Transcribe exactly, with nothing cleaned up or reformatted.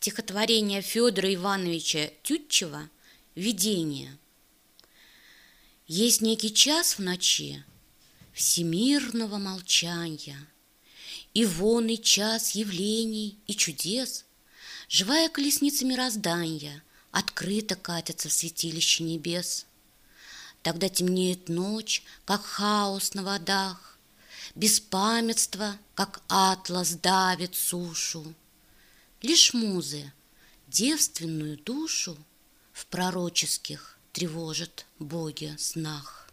Стихотворение Федора Ивановича Тютчева «Видение». Есть некий час в ночи всемирного молчания, и вонный час явлений и чудес, живая колесница мироздания открыто катится в святилище небес. Тогда темнеет ночь, как хаос на водах, беспамятство, как атлас, давит сушу. Лишь музы девственную душу в пророческих тревожат боги снах.